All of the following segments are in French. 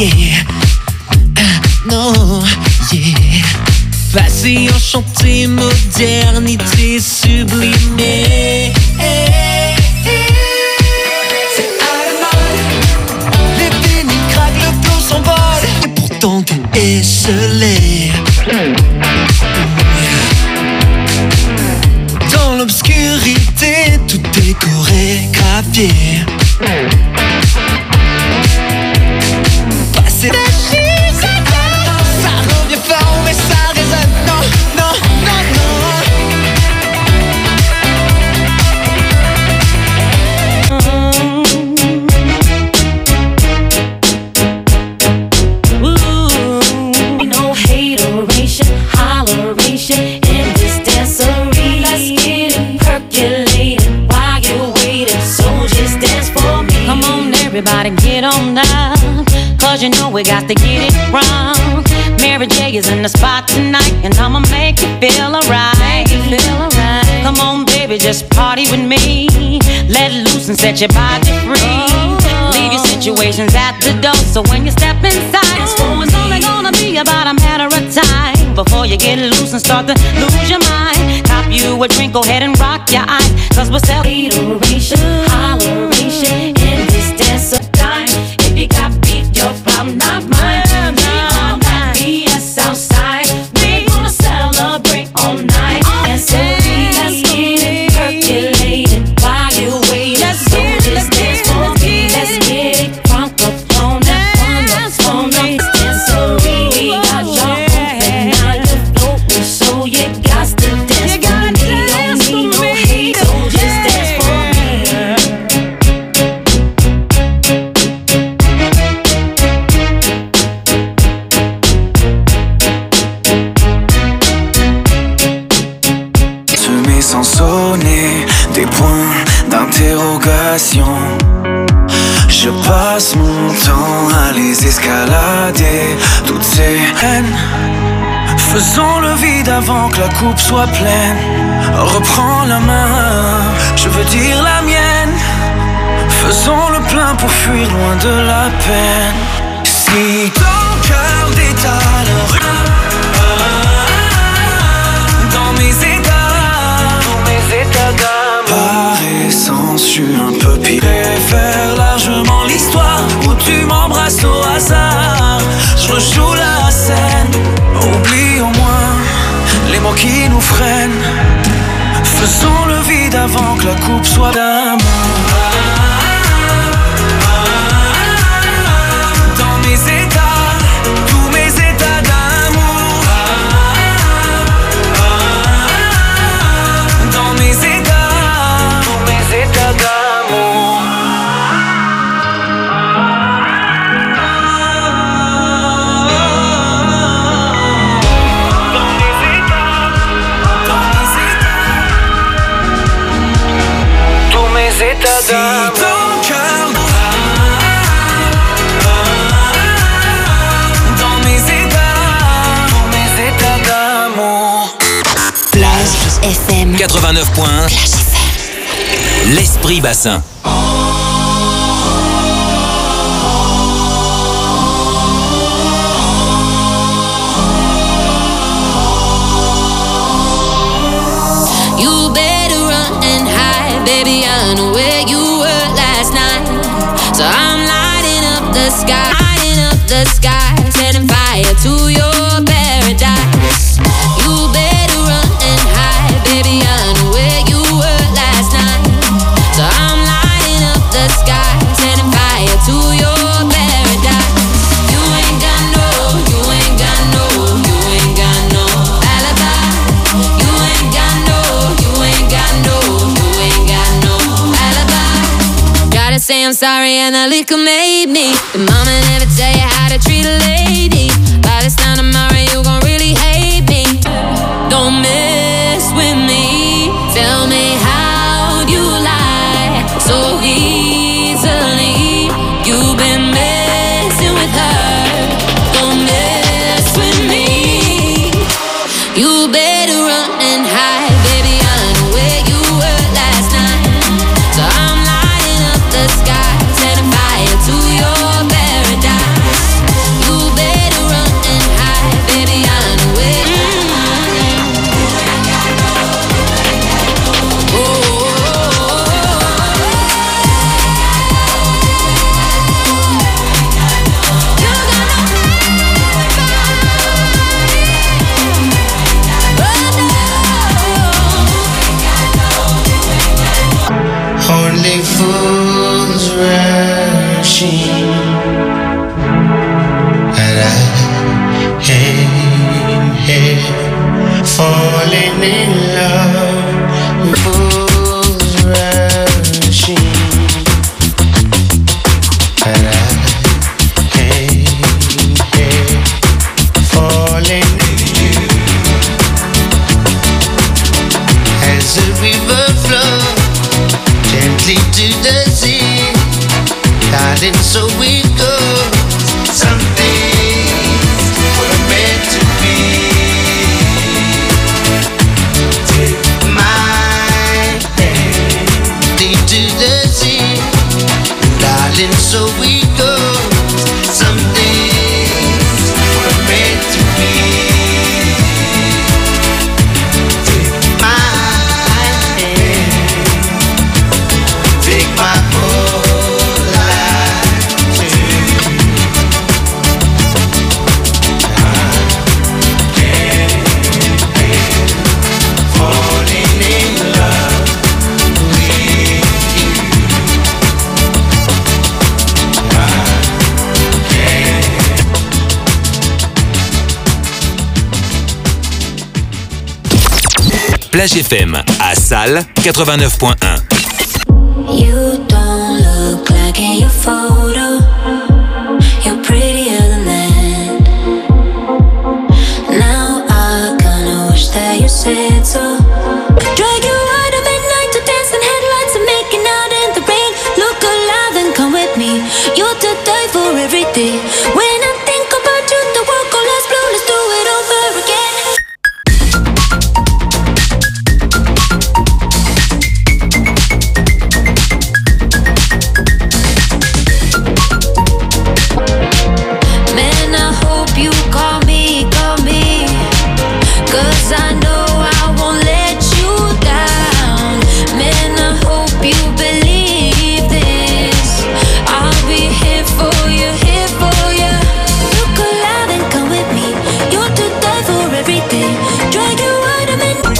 yeah. Non, yeah. Passé enchanté, modernité sublimée. C'est à la mode. Les vinyles craquent, le flow s'envole. Et pourtant tout est scellé. Dans l'obscurité, tout est chorégraphié. Passer la chise, ça revient fort, mais ça résonne. Non, non, non, Ooh, no hateration, holleration in this dancery. Let's get it percolated while you're waiting. So just dance for me. Come on, everybody, get on down. Cause you know we got to get it wrong. Mary J is in the spot tonight, and I'ma make you feel alright. Come on, baby, just party with me. Let loose and set your body free. Leave your situations at the door, so when you step inside, it's only gonna be about a matter of time before you get loose and start to lose your mind. Cop you a drink, go ahead and rock your eyes, cause we're celebration, holleration in this dance of time. If you got beef, your problem, not mine. Be us outside. We're gonna celebrate all night. And so let's get it percolated while you're waiting. So this dance for me. Let's get it crunk up on that fun up on this dancery. We got y'all open, now you're floating, so you got to dance for me. Don't need no hate, so just dance for me. Sans sonner des points d'interrogation. Je passe mon temps à les escalader, toutes ces haines. Faisons le vide avant que la coupe soit pleine. Reprends la main, je veux dire la mienne. Faisons le plein pour fuir loin de la peine. Si ton cœur détale dans mes états d'âme, par essence, je suis un peu pire. Préfère largement l'histoire où tu m'embrasses au hasard. Je rejoue la scène. Oublie au moins les mots qui nous freinent. Faisons le vide avant que la coupe soit d'amour. Dans mes états, tous mes états d'amour. Dans mes états, tous mes états d'amour. Dans mes états, tous mes états d'amour. Si ton cœur dans mes états d'amour. Plage FM 89 points. Plage FM. L'Esprit Bassin. You better run and hide, baby, I know where you were last night. So I'm lighting up the sky, setting fire to your paradise. You better run and hide, baby, I know where you were last night. So I'm lighting up the sky, setting fire to your paradise. You ain't got no alibi. You ain't got no alibi. Gotta say I'm sorry and the liquor made me. The mama never tell you how to treat a lady. By this time tomorrow you gon' really hate me. Don't mess with me. Tell me how'd you lie so easily. You've been messing with her. Don't mess with me. You better run and hide, baby, I know where you were last night. So I'm lighting up the sky, setting fire to your bed. Hey, falling in love, fools rushing, and hey, falling in you as a river flows gently to the sea, darling, so it goes. Some things were meant to be. Take my hand, lead to the sea, darling, so it goes. Some things were meant to be. Take my hand, take my whole life too. Falling in love with you. Plage FM à Salles 89.1. You don't look like in your photo. You're prettier than that. Now I kinda wish that you said so. Drag you out at midnight to dance in headlights and making out in the rain. Look alive and come with me. You're to die for every day. When I think about you, the world goes less blue. Let's do it over again. Man, I hope you call me, 'cause I know I won't let you down. Man, I hope you believe this. I'll be here for you, here for you. Look alive and come with me. You're to die for every day. Drag you out of midnight.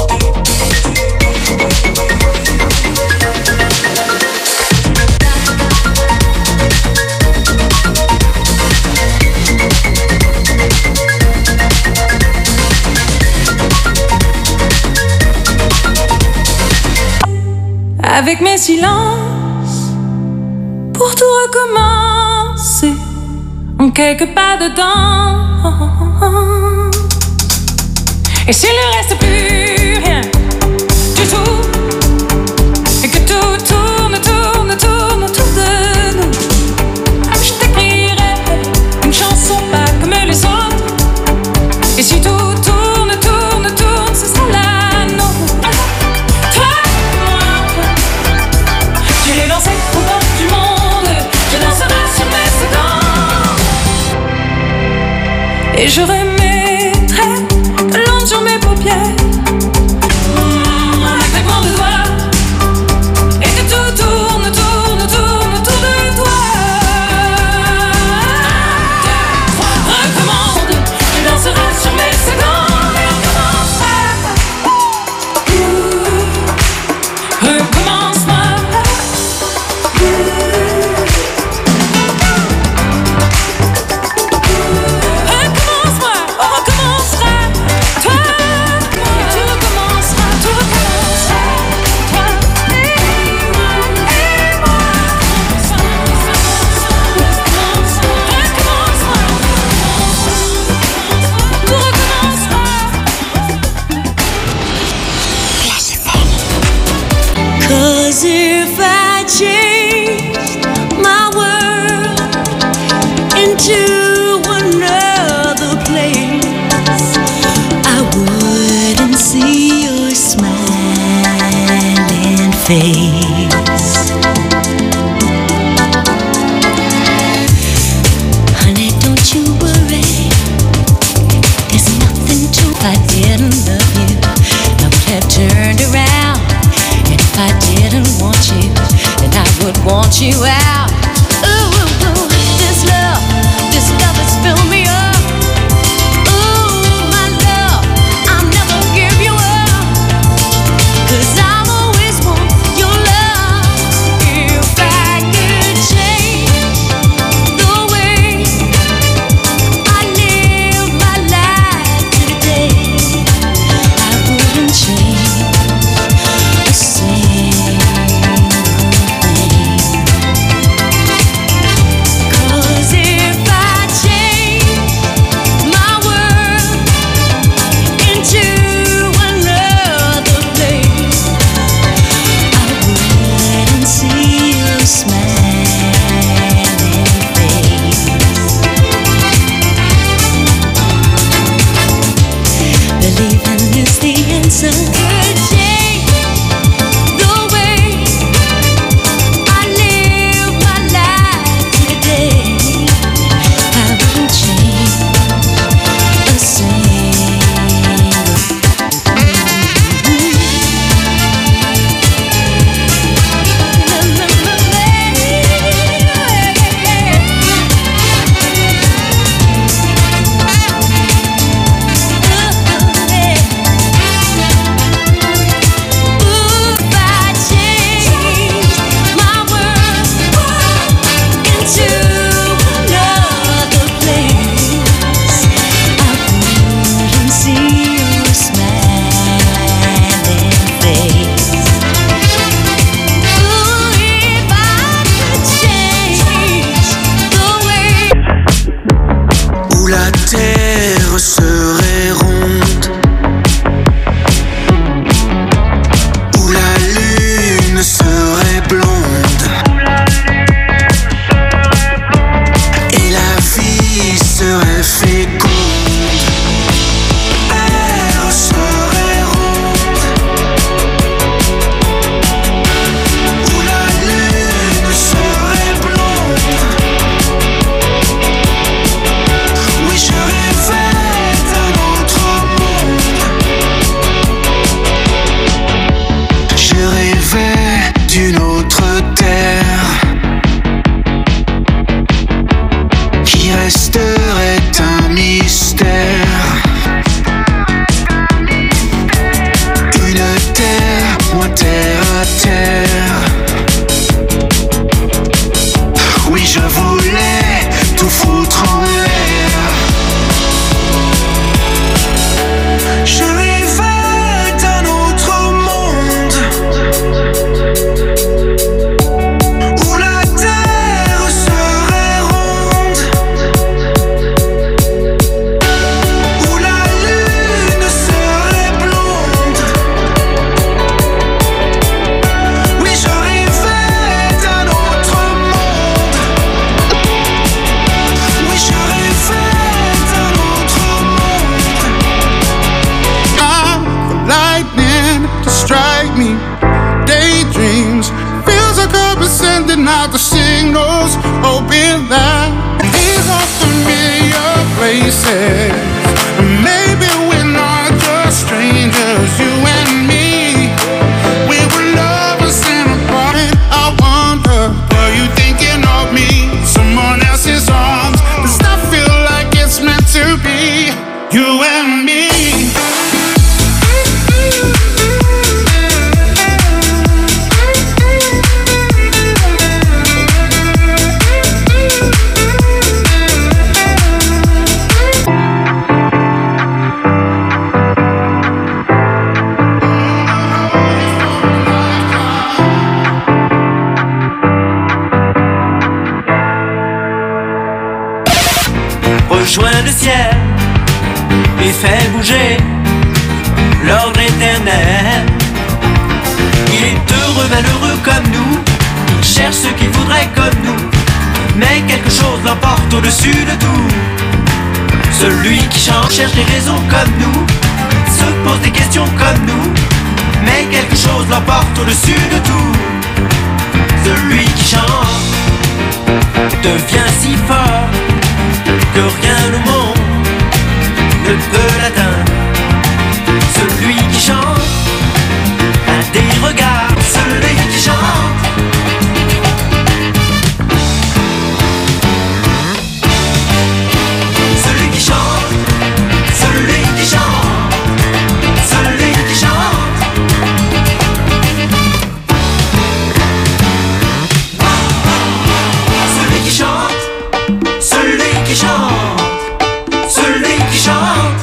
Avec mes silences, pour tout recommencer, en quelques pas dedans. Et s'il ne reste plus rien du tout, et que tout tourne, tourne, tourne autour de nous, je t'écrirai une chanson pas comme les autres. Et si tout tourne, tourne, tourne, ce sera la nôtre. Toi, moi, j'irai danser au bord du monde, je danserai sur mes secondes. Et je remettrai de l'ombre sur mes paupières, un claquement de doigts, et que tout tourne, tourne, tourne autour de toi. Recommande, tu danseras sur mes secondes, et on commencera. Recommence-moi. Recommence-moi, on recommencera. Toi, et tu recommenceras, tout recommencera. Toi et moi, recommence-moi. Tout recommencera. Cause if I changed my world into another place, I wouldn't see your smiling face. Honey, don't you worry, there's nothing to if I didn't love you, I would have turned around. And if I didn't want you, then I would want you out. Ooh, ooh, ooh, this love has filled me up. Ooh, my love, I'll never give you up. 'Cause I've always want your love. If I could change the way I live my life, resterait un mystère. Une terre, moi terre à terre. Oui, je voulais tout foutre en l'air. Je rêvais d'un autre monde où la terre serait ronde, où la lune serait blonde. Oui, je rêvais d'un autre monde. Oui, je rêvais d'un autre monde. Lightning to strike me, daydreams, feels like I've been sending out the signals, hoping that these are familiar places. Maybe we're not just strangers, you and me. We were lovers in a party. I wonder, were you thinking of me? Someone else's arms. Does that feel like it's meant to be? You and me. Rejoins le ciel et fais bouger l'ordre éternel. Il est heureux, malheureux comme nous, il cherche ce qu'il voudrait comme nous, mais quelque chose l'emporte au-dessus de tout. Celui qui chante cherche des raisons comme nous, se pose des questions comme nous, mais quelque chose l'emporte au-dessus de tout. Celui qui chante devient si fort que rien au monde ne peut l'atteindre. Celui qui chante a des regards. Celui qui chante celui qui chante, celui qui chante, celui qui chante. Celui qui chante, celui qui chante, celui qui chante.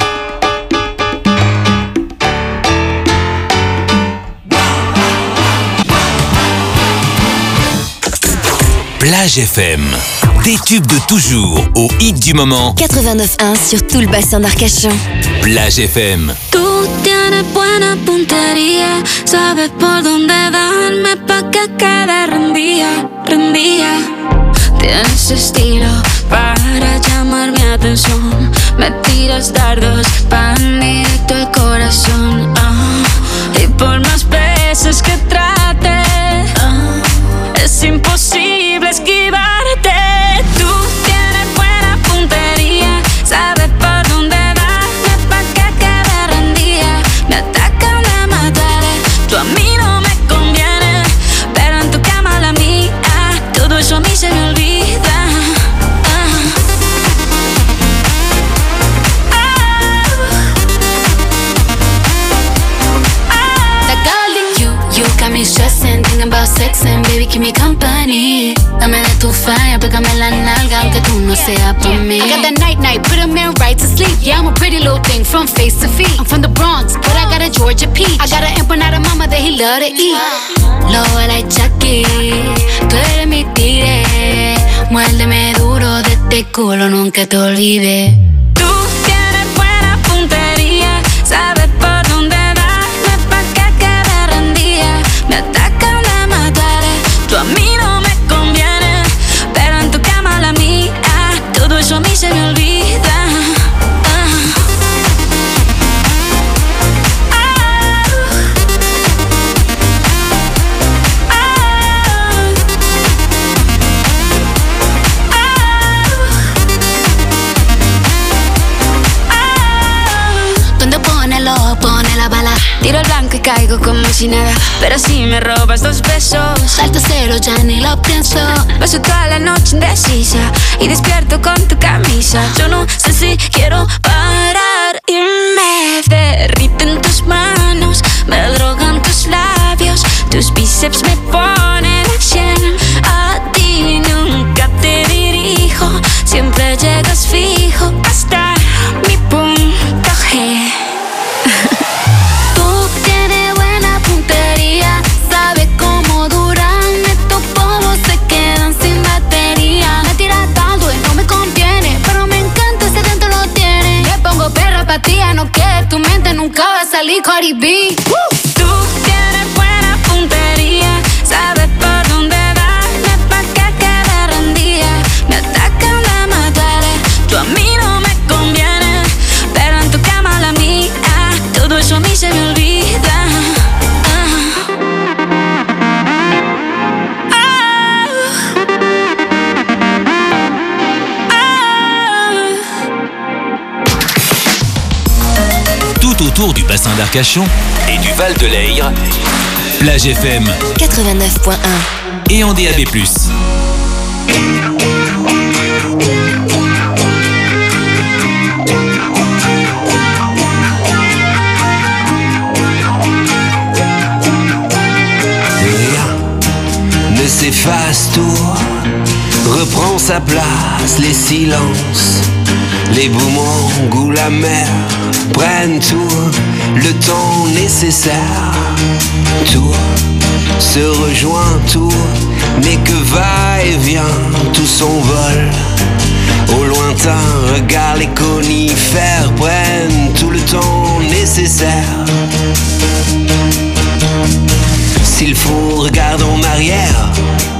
Plage FM. Des tubes de toujours au hit du moment. 89.1 sur tout le bassin d'Arcachon. Plage FM. Tú tienes buena puntería, sabes por dónde darme pa' que quede rendida, rendida. Tienes estilo para llamar mi atención, me tiras dardos van directo al corazón. Y por más veces que trate, es imposible esquivarte. Tú tienes buena puntería, sabes por dónde darme pa' que quede rendida. Me atacan de mataré, tú a mí no me conviene, pero en tu cama la mía, todo eso a mí se me olvida. Got me stressing, thinking about sex and baby, keep me company. Dame de tu falla, pégame la nalga, aunque tú no seas por mí. I got that night, put a man right to sleep. Yeah, I'm a pretty little thing from face to feet. I'm from the Bronx, but I got a Georgia peach. I got an empanada mama that he love to eat. Lobo like Chucky, tú eres mi tigre. Muérdeme duro de este culo, nunca te olvides. Tú tienes buena puntería, sabes por dónde darme pa' que quede rendida. Me atacan de mataré, tú a mí no me conviene, pero en tu cama la mía, todo eso a mí se me olvida. Pone la bala, tiro el blanco y caigo como si nada. Pero si me robas 2 besos, salto cero, ya ni lo pienso. Paso toda la noche indecisa y despierto con tu camisa. risa. Yo no sé si quiero parar y me derriten tus manos, me drogan tus labios, tus bíceps me ponen al 100. A ti nunca te dirijo, siempre llegas fijo hasta mi punto G. Tú tienes buena puntería, sabes cómo duran estos polvos, se quedan sin batería. Me tiras tanto y no me conviene, pero me encanta ese dentro lo tiene. Le pongo perra pa' ti, no que tu mente nunca va a salir Cardi B. Tú tienes buena puntería, sabes por dónde darme pa' que quede rendida. Me atacan de mataré, tú a mí no me conviene, pero en tu cama la mía, todo eso a mí se me olvida. Tout autour du bassin d'Arcachon et du Val de Leyre, Plage FM 89.1 et en DAB+. Ne s'efface, tout reprend sa place, les silences, les boomerangs ou la mer prennent tout le temps nécessaire. Tout se rejoint, tout n'est que va-et-vient, tout s'envole. Au lointain, regarde les conifères prennent tout le temps nécessaire. S'il faut, regarde en arrière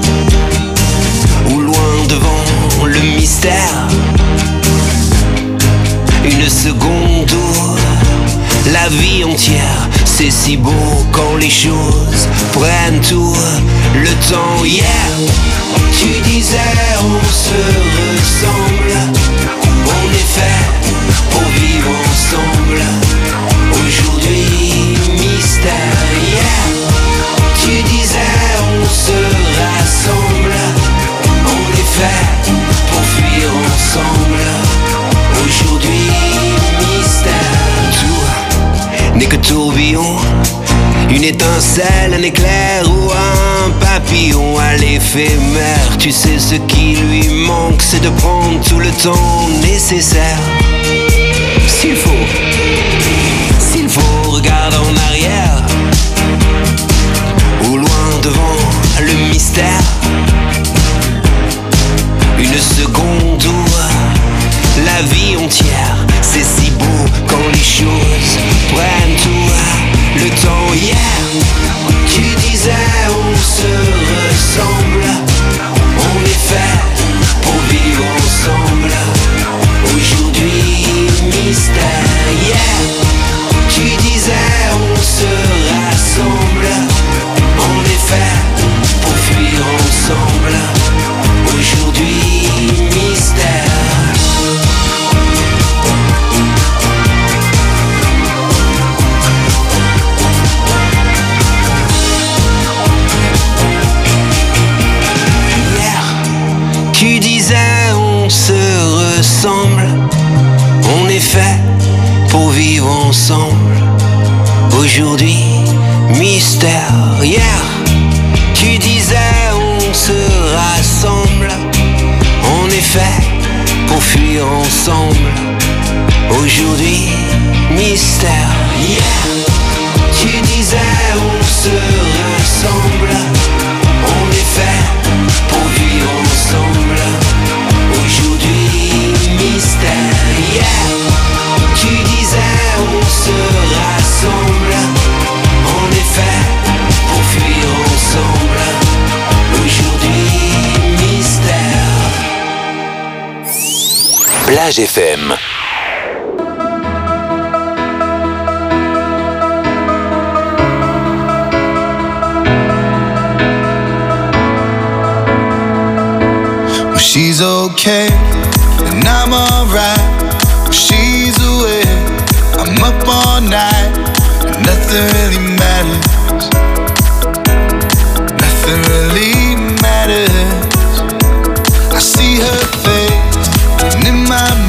ou loin devant le mystère. Une seconde où la vie entière, c'est si beau quand les choses prennent tout le temps. Hier, tu disais on se ressemble, on est fait pour vivre ensemble. Aujourd'hui, mystère. Hier, tu disais on se rassemble, on est fait pour fuir ensemble. Aujourd'hui, mystère. Tout n'est que tourbillon, une étincelle, un éclair ou un papillon à l'éphémère. Tu sais ce qui lui manque, c'est de prendre tout le temps nécessaire. S'il faut, regarde en arrière ou loin devant le mystère. Une seconde où la vie entière, c'est si beau quand les choses prennent tout le temps. Hier, tu disais on se ressemble, on est fait pour vivre ensemble. Aujourd'hui, mystère. Hier, tu disais on se rassemble, on est fait pour fuir ensemble. Aujourd'hui, mystère. Tu disais on se ressemble, on est fait pour vivre ensemble. Aujourd'hui, mystère. Hier, tu disais on se rassemble, on est fait pour fuir ensemble. Aujourd'hui, mystère. Hier, tu disais on se rassemble, on est fait pour vivre ensemble. Aujourd'hui, mystère. Hier, tu disais on se rassemble, on est fait pour fuir ensemble. Aujourd'hui, mystère. Plage FM. She's okay, and I'm alright. She's away, I'm up all night, and nothing really matters. Nothing really matters. I see her face, and in my mind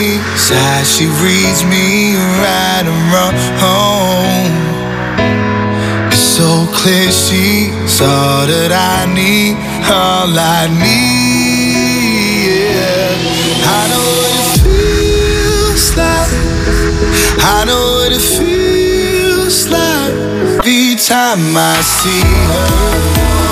dreams as she reads me right and wrong. It's so clear she's all that I need, all I need. Yeah. I know what it feels like. I know what it feels like. Every time I see her.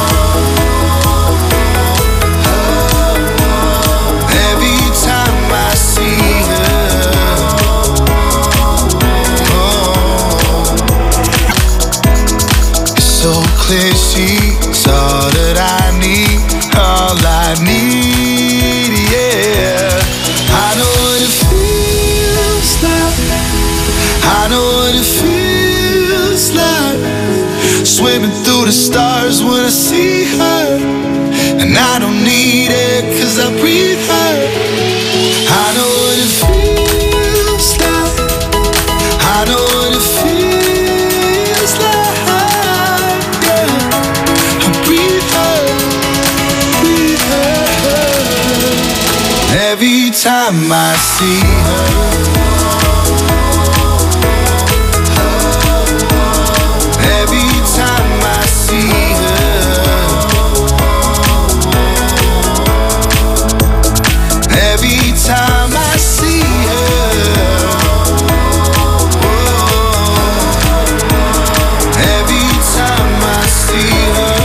Clear she's all that I need, all I need, yeah. I know what it feels like. I know what it feels like. Swimming through the stars when I see her. And I don't need it 'cause I breathe her. I know what it feels like. I know what it feels like. Every time I see her. Every time I see her. Every time I see her. Every time I see her.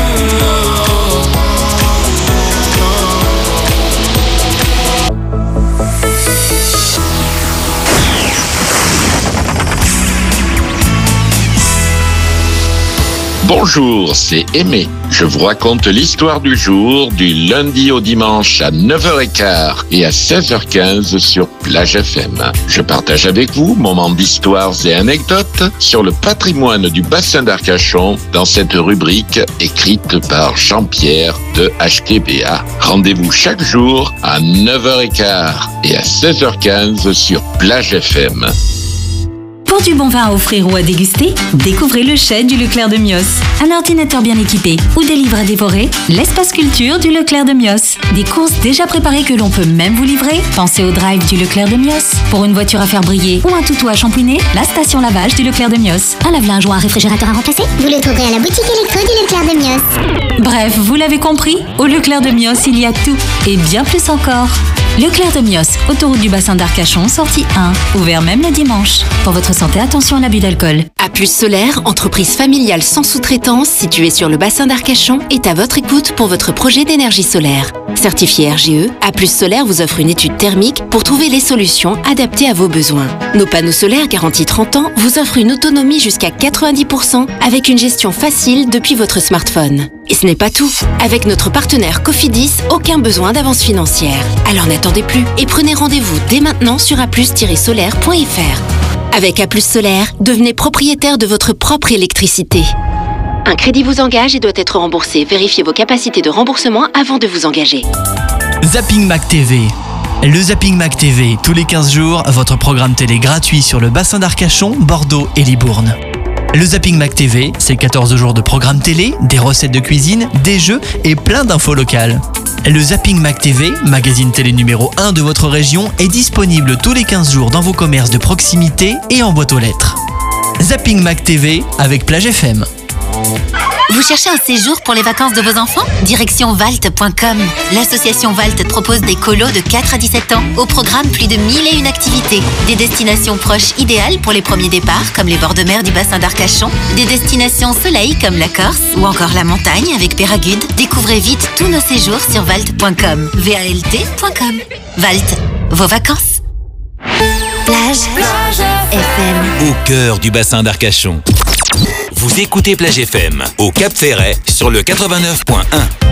Bonjour, c'est Aimé. Je vous raconte l'histoire du jour du lundi au dimanche à 9h15 et à 16h15 sur Plage FM. Je partage avec vous moments d'histoires et anecdotes sur le patrimoine du bassin d'Arcachon dans cette rubrique écrite par Jean-Pierre de HTBA. Rendez-vous chaque jour à 9h15 et à 16h15 sur Plage FM. Pour du bon vin à offrir ou à déguster, découvrez le chai du Leclerc de Mios. Un ordinateur bien équipé ou des livres à dévorer, l'espace culture du Leclerc de Mios. Des courses déjà préparées que l'on peut même vous livrer. Pensez au drive du Leclerc de Mios. Pour une voiture à faire briller ou un toutou à shampouiner, la station lavage du Leclerc de Mios. Un lave-linge ou un réfrigérateur à remplacer, vous le trouverez à la boutique électro du Leclerc de Mios. Bref, vous l'avez compris, au Leclerc de Mios, il y a tout et bien plus encore. Leclerc de Mios, autoroute du bassin d'Arcachon, sortie 1, ouvert même le dimanche. Pour votre santé, attention à l'abus d'alcool. A+ Solaire, entreprise familiale sans sous-traitance située sur le bassin d'Arcachon, est à votre écoute pour votre projet d'énergie solaire. Certifié RGE, A+ Solaire vous offre une étude thermique pour trouver les solutions adaptées à vos besoins. Nos panneaux solaires garantis 30 ans vous offrent une autonomie jusqu'à 90% avec une gestion facile depuis votre smartphone. Et ce n'est pas tout. Avec notre partenaire Cofidis, aucun besoin d'avance financière. Alors n'attendez plus et prenez rendez-vous dès maintenant sur a+-solaire.fr. Avec A+ Solaire, devenez propriétaire de votre propre électricité. Un crédit vous engage et doit être remboursé. Vérifiez vos capacités de remboursement avant de vous engager. Zapping Mac TV. Le Zapping Mac TV, tous les 15 jours, votre programme télé gratuit sur le bassin d'Arcachon, Bordeaux et Libourne. Le Zapping Mac TV, c'est 14 jours de programme télé, des recettes de cuisine, des jeux et plein d'infos locales. Le Zapping Mac TV, magazine télé numéro 1 de votre région, est disponible tous les 15 jours dans vos commerces de proximité et en boîte aux lettres. Zapping Mac TV avec Plage FM. Vous cherchez un séjour pour les vacances de vos enfants? Direction Valt.com. L'association Valt propose des colos de 4 à 17 ans. Au programme, plus de 1001 activités. Des destinations proches idéales pour les premiers départs, comme les bords de mer du bassin d'Arcachon. Des destinations soleil, comme la Corse, ou encore la montagne avec Péragude. Découvrez vite tous nos séjours sur Valt.com. VALT.com. Valt, vos vacances. Plage FM. Au cœur du bassin d'Arcachon. Vous écoutez Plage FM au Cap Ferret sur le 89.1.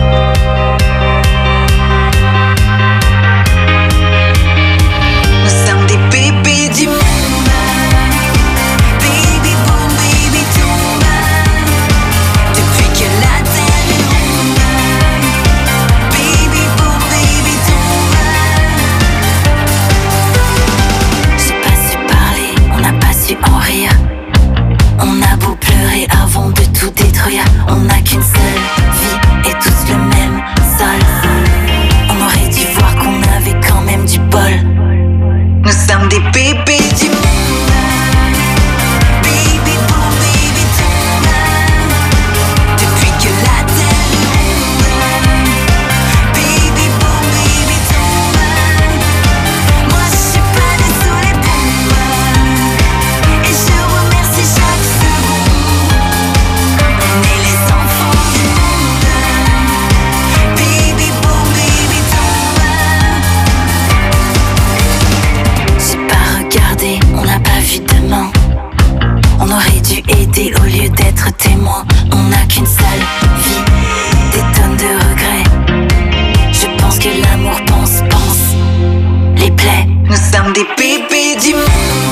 Nous sommes des bébés du monde. Baby boom, baby tombe. Depuis que la terre est ronde. Baby boom, baby tombe. J'ai pas su parler, on n'a pas su en rire. On a beau pleurer avant de tout détruire. On n'a qu'une seule vie et tous le même. sommes des bébés du monde. Baby boom, baby tombe. Depuis que la terre est ronde. Baby boom, baby tombe. Moi je suis pas née sous les bombes. Et je remercie chaque seconde. On est les enfants du monde. Baby boom, baby tombe. J'ai pas regardé, on n'a pas vu demain. On aurait dû aider au lieu d'être témoin. On n'a qu'une seule vie, des tonnes de regrets. Je pense que l'amour pense les plaies. Nous sommes des bébés du monde.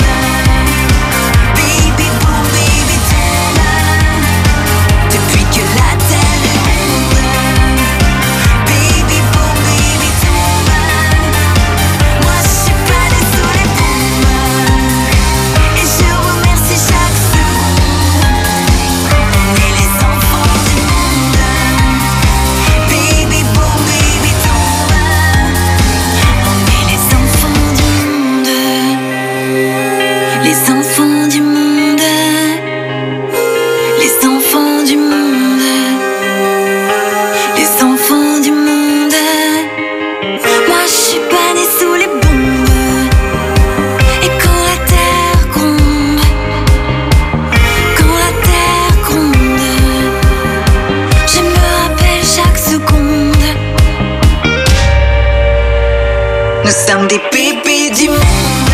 Baby boom, baby tombe. Depuis que la terre est ronde. Baby boom, baby tombe. Moi je suis pas née sous les bombes. Et je remercie chaque seconde. On est les enfants du monde. Baby boom, baby tombe. On est les enfants du monde. Les enfants du monde. Les enfants du monde. Les enfants du monde. Moi je suis pas née sous les bombes. Et quand la terre gronde, je me rappelle chaque seconde. Nous sommes des bébés du monde.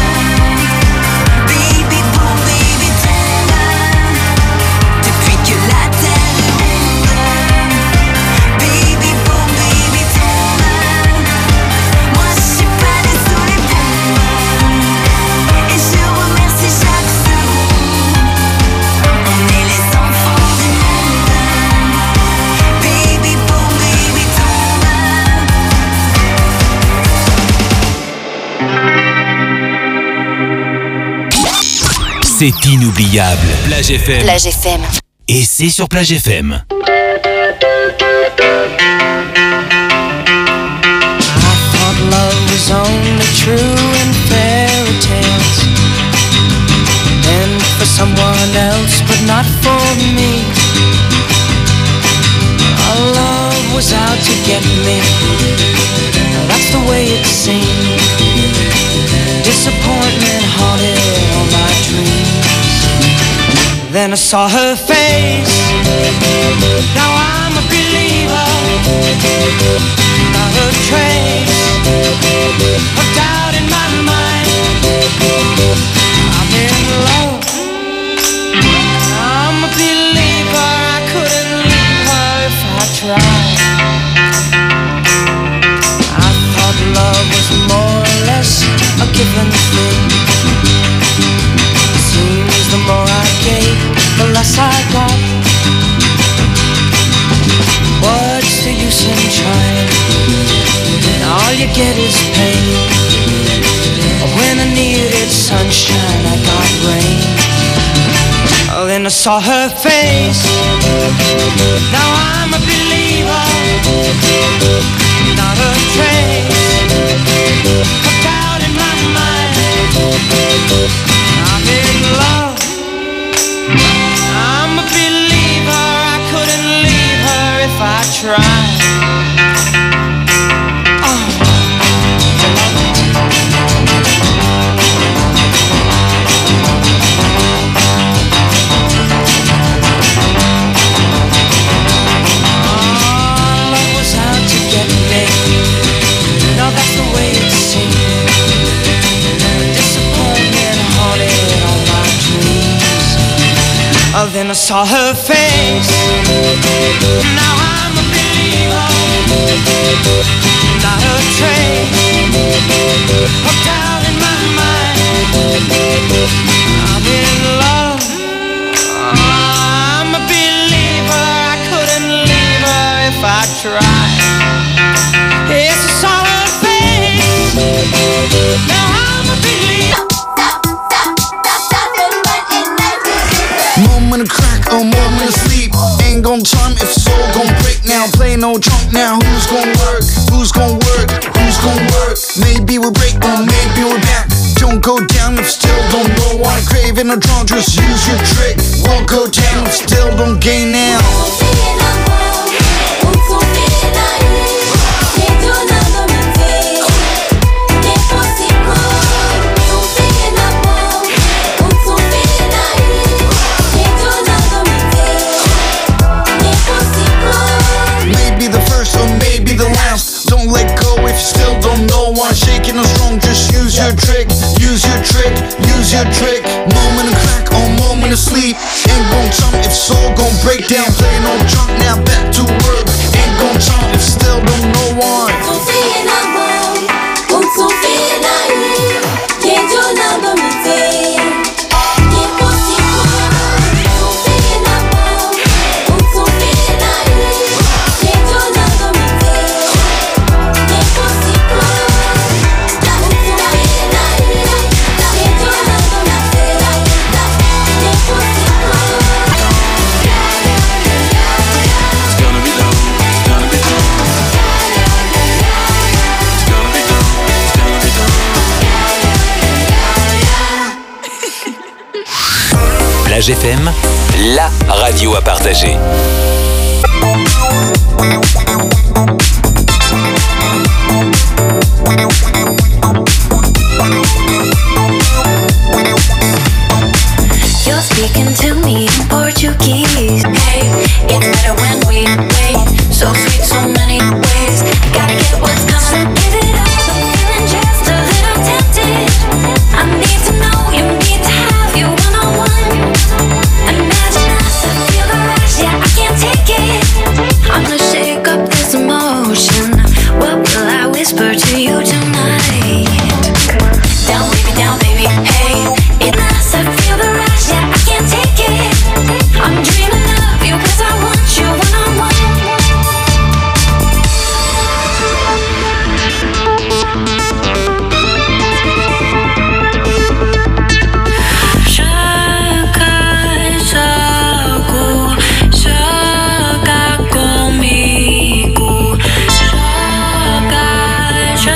Baby boom, baby tombe. Depuis que la terre est ronde. Baby boom, baby tombe. Moi je suis pas née sous les bombes. Et je remercie chaque seconde. On est les enfants du monde. Baby boom, baby tombe. C'est inoubliable. Plage FM. Plage FM. Et c'est sur Plage FM. I thought love was only true in fairy tales, and for someone else, but not for me. Our love was out to get me. That's the way it seemed. Disappointment haunted all my dreams. Then I saw her face. Now I'm a believer. Not a trace of doubt in my mind. I'm in love. I'm a believer. I couldn't leave her if I tried. I thought love was more or less a given thing. Seems the more I gave, the less I got. What's the use in trying? All you get is pain. When I needed sunshine, I got rain. Oh, then I saw her face. Now I'm a believer. Not a trace of doubt in my mind. I'm in love. I'm a believer. I couldn't leave her if I tried. Oh, then I saw her face. Now I'm a believer. Not a trace of doubt in my mind. I'm in love. I'm a believer. I couldn't leave her if I tried. Yes, I saw her face. Now I'm a believer. Moment of crack, a moment of sleep. Ain't gon' charm if it's all gon' break now. Play no drunk now. Who's gon' work? Who's gon' work? Who's gon' work? Maybe we'll break or maybe we're back. Don't go down. shaking or drunk, just use your trick. Won't go down, still don't gain now. Maybe the first or maybe the last. Don't let go if you still don't know why. Shaking or strong, just use your trick. Use your trick, use your trick. Moment of crack or moment of sleep. Ain't gon' jump if soul gon' break down. Play no junk, now back to work. Ain't gon' jump if still don't know why. Plage FM, la radio à partager.